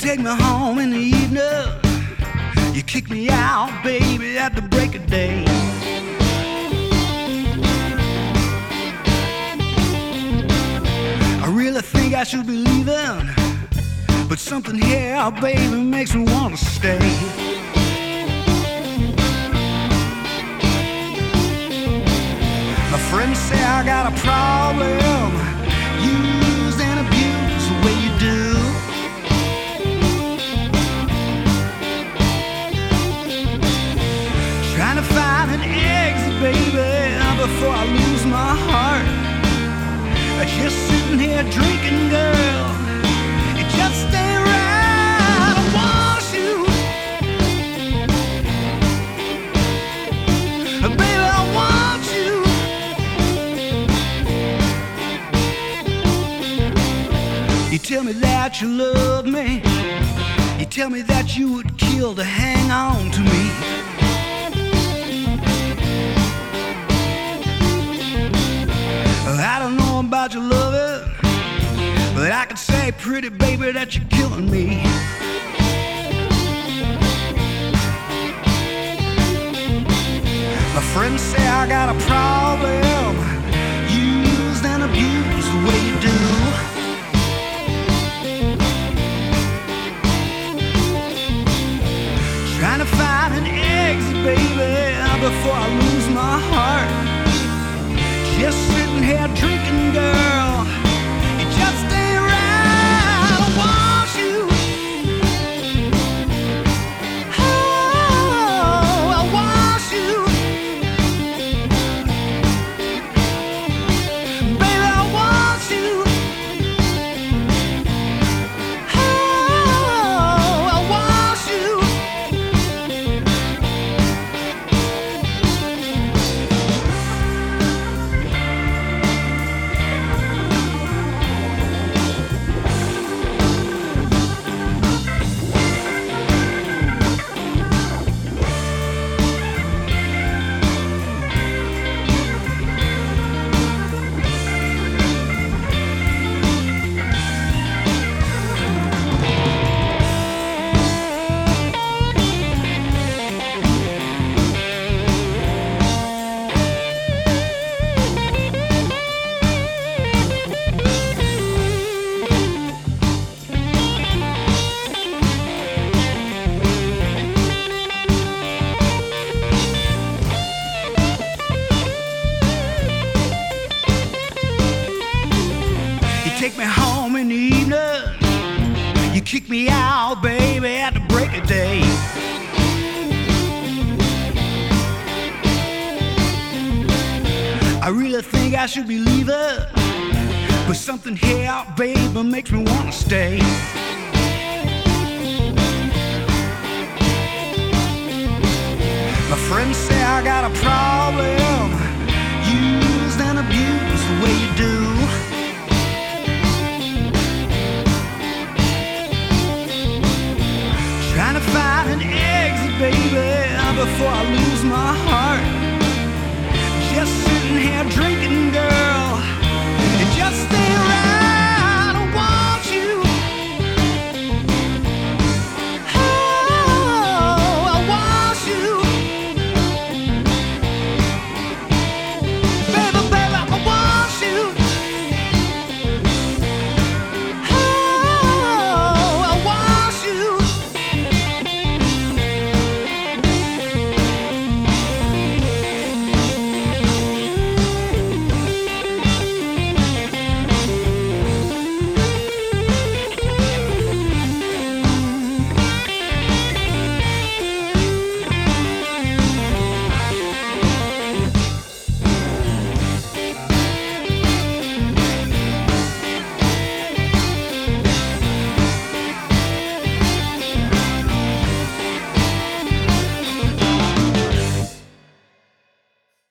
take me home in the evening. You kick me out, baby, at the break of day. I really think I should be leaving, but something here, baby, makes me want to stay. My friends say I got a problem, used and abused the way you do. Trying to find an exit, baby, before I lose my heart. Just sitting here drinking, girl, it just ain't right. I want you, baby, I want you. You tell me that you love me, you tell me that you would kill to hang on to me. I don't know about your loving, but I can say, pretty baby, that you're killing me. My friends say I got a problem, used and abused the way you do. Trying to find an exit, baby, before I lose my heart. Just sitting here drinking, girl, it just ain't right. I want you, oh, I want you, baby, I want you, oh, I want you. Take me home in the evening, you kick me out, baby, at the break of day. I really think I should be leaving, but something here, baby, makes me want to stay. My friends say I got a problem, used and abused the way you do. Trying to find an exit, baby, before I lose my heart. Just sitting here drinking, girl, it just ain't right.